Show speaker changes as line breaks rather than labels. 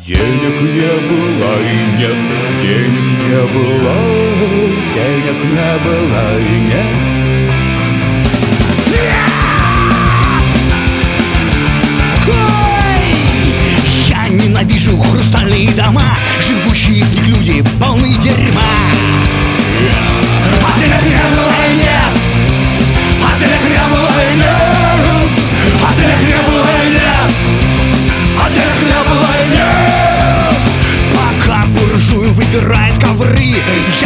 Денег не было и нет, денег не было, денег не было и нет.
Я ненавижу хрустальные дома, живущие в них люди полны дерьма. А денег не было и нет, а денег не было и нет, а денег не было и нет, а денег не было и нет. Пока буржуй выбирает ковры,